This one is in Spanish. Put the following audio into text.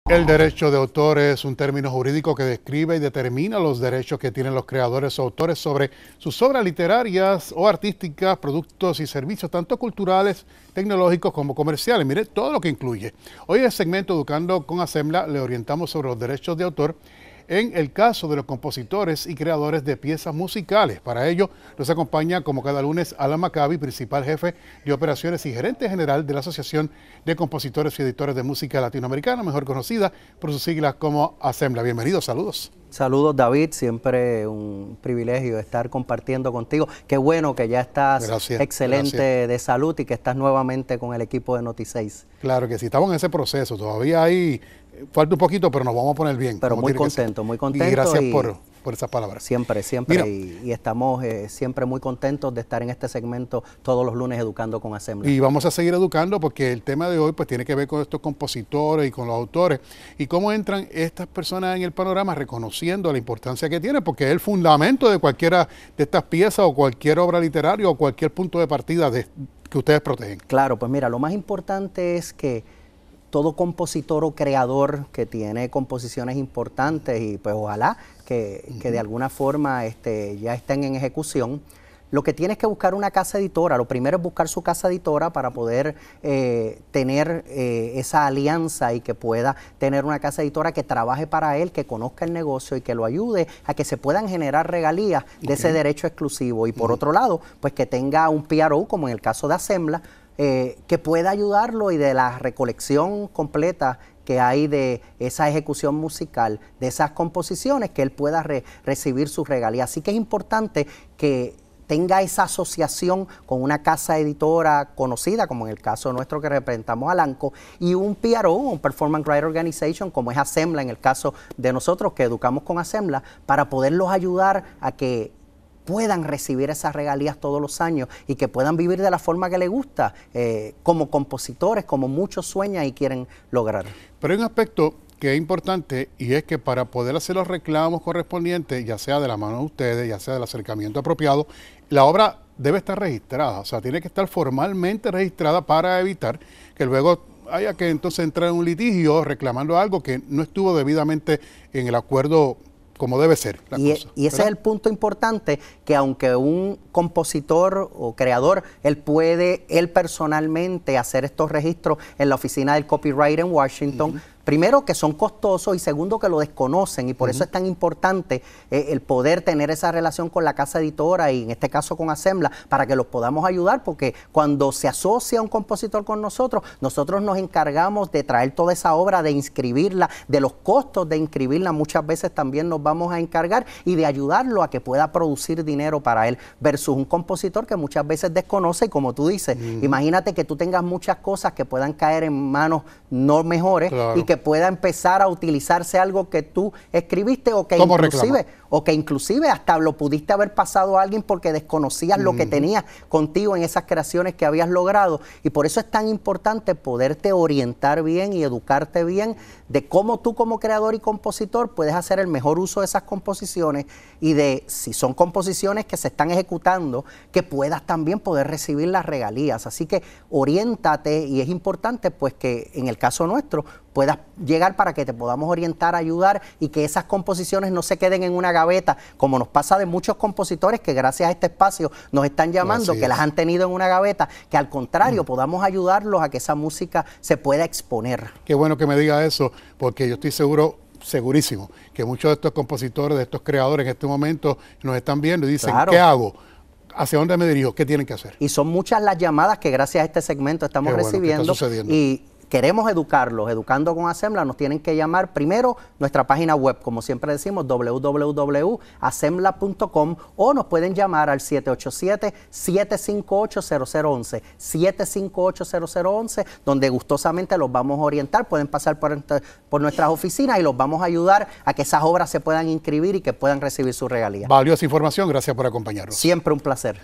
El derecho de autor es un término jurídico que describe y determina los derechos que tienen los creadores o autores sobre sus obras literarias o artísticas, productos y servicios, tanto culturales, tecnológicos como comerciales. Mire todo lo que incluye. Hoy en el segmento Educando con Assembla le orientamos sobre los derechos de autor en el caso de los compositores y creadores de piezas musicales. Para ello nos acompaña como cada lunes Alan Maccabi, principal jefe de operaciones y gerente general de la Asociación de Compositores y Editores de Música Latinoamericana, mejor conocida por sus siglas como Assembla. Bienvenido, saludos. Saludos, David, siempre un privilegio estar compartiendo contigo. Qué bueno que ya estás excelente de salud y que estás nuevamente con el equipo de Noti6. Claro que sí, estamos en ese proceso, todavía hay, falta un poquito, pero nos vamos a poner bien. Pero muy contento, muy contento. Y gracias por esas palabras. Siempre, siempre, y estamos siempre muy contentos de estar en este segmento todos los lunes Educando con Assembla. Y vamos a seguir educando porque el tema de hoy pues tiene que ver con estos compositores y con los autores y cómo entran estas personas en el panorama reconociendo la importancia que tiene, porque es el fundamento de cualquiera de estas piezas o cualquier obra literaria o cualquier punto de partida que ustedes protegen. Claro, pues mira, lo más importante es que todo compositor o creador que tiene composiciones importantes y pues ojalá que de alguna forma ya estén en ejecución, lo que tiene es que buscar una casa editora. Lo primero es buscar su casa editora para poder tener esa alianza y que pueda tener una casa editora que trabaje para él, que conozca el negocio y que lo ayude a que se puedan generar regalías de ese derecho exclusivo. Y por otro lado, pues que tenga un PRO, como en el caso de Assembla, que pueda ayudarlo y de la recolección completa que hay de esa ejecución musical, de esas composiciones, que él pueda recibir sus regalías. Así que es importante que tenga esa asociación con una casa editora conocida, como en el caso nuestro que representamos a Lanco, y un PRO, un Performance Right Organization, como es Assembla, en el caso de nosotros que educamos con Assembla, para poderlos ayudar a que puedan recibir esas regalías todos los años y que puedan vivir de la forma que les gusta, como compositores, como muchos sueñan y quieren lograr. Pero hay un aspecto que es importante y es que para poder hacer los reclamos correspondientes, ya sea de la mano de ustedes, ya sea del acercamiento apropiado, la obra debe estar registrada, o sea, tiene que estar formalmente registrada para evitar que luego haya que entonces entrar en un litigio reclamando algo que no estuvo debidamente en el acuerdo como debe ser la cosa, y ese es el punto importante, que aunque un compositor o creador, él puede personalmente hacer estos registros en la oficina del copyright en Washington, primero que son costosos y segundo que lo desconocen, y por eso es tan importante el poder tener esa relación con la casa editora y en este caso con Assembla, para que los podamos ayudar, porque cuando se asocia un compositor con nosotros, nosotros nos encargamos de traer toda esa obra, de inscribirla, de los costos de inscribirla, muchas veces también nos vamos a encargar y de ayudarlo a que pueda producir dinero para él, versus un compositor que muchas veces desconoce, y como tú dices, imagínate que tú tengas muchas cosas que puedan caer en manos no mejores, y que pueda empezar a utilizarse algo que tú escribiste o que inclusive hasta lo pudiste haber pasado a alguien porque desconocías lo que tenías contigo en esas creaciones que habías logrado. Y por eso es tan importante poderte orientar bien y educarte bien de cómo tú como creador y compositor puedes hacer el mejor uso de esas composiciones y de, si son composiciones que se están ejecutando, que puedas también poder recibir las regalías. Así que oriéntate, y es importante pues que en el caso nuestro puedas llegar para que te podamos orientar, ayudar, y que esas composiciones no se queden en una gaveta, como nos pasa de muchos compositores que gracias a este espacio nos están llamando, que las han tenido en una gaveta, que al contrario podamos ayudarlos a que esa música se pueda exponer. Qué bueno que me diga eso, porque yo estoy segurísimo, que muchos de estos compositores, de estos creadores en este momento nos están viendo y dicen, ¿qué hago? ¿Hacia dónde me dirijo? ¿Qué tienen que hacer? Y son muchas las llamadas que gracias a este segmento estamos recibiendo. Y queremos educarlos, Educando con Assembla. Nos tienen que llamar primero nuestra página web, como siempre decimos, www.assembla.com, o nos pueden llamar al 787-758-0011, 758-0011, donde gustosamente los vamos a orientar. Pueden pasar por nuestras oficinas y los vamos a ayudar a que esas obras se puedan inscribir y que puedan recibir su regalía. Valiosa información, gracias por acompañarnos. Siempre un placer.